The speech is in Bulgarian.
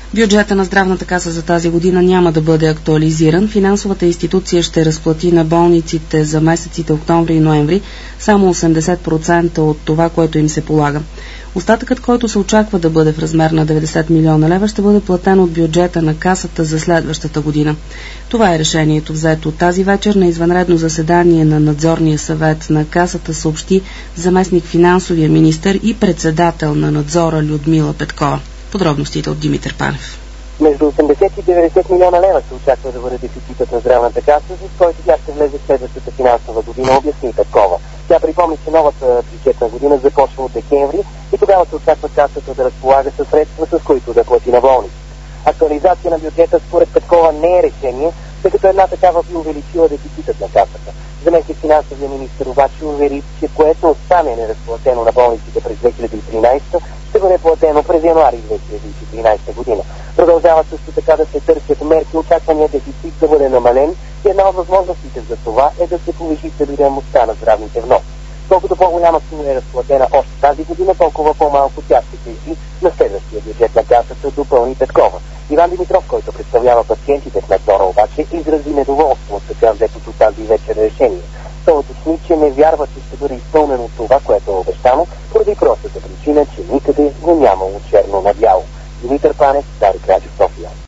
Бюджета на здравната каса за тази година няма да бъде актуализиран. Финансовата институция ще разплати на болниците за месеците октомври и ноември само 80% от това, което им се полага. Остатъкът, който се очаква да бъде в размер на 90 милиона лева, ще бъде платен от бюджета на касата за следващата година. Това е решението, взето тази вечер на извънредно заседание на надзорния съвет на касата, съобщи заместник финансовия министър и председател на надзора Людмила Петкова. Подробностите от Димитър Панев. Между 80 и 90 милиона лева се очаква да бъде дефицитът на здравната каса, с който тя ще влезе в следващата финансова година, обясни Петкова. Тя припомни, че новата бюджетна година започва от декември и тогава се очаква касата да разполага със средства, с които да плати на болници. Актуализация на бюджета според Петкова не е решение, тъй като една такава би увеличила дефицитът на касата. Заместник финансовия министър обаче увери, че което остане неразплатено на болниците през 2013, ще бъде платено през януари 2014 година. Продължава също така да се търсят мерки, очаквания дефицит да бъде намален и една от възможностите за това е да се повиши събираемостта на здравните вноски. Колкото по-голяма сума е разплатена още тази година, толкова по-малко тя ще се изби на следващия бюджет на касата, допълни Петкова. Иван Димитров, който представлява пациентите в надзора, обаче изрази недоволство от така взетото тази вечер решение. Той уточни, че не вярва, че ще бъде изпълнено това, което е обещано, поради простата причина, че никъде го нямало черно на бяло. Димитър Панев, Дарик Радио, София.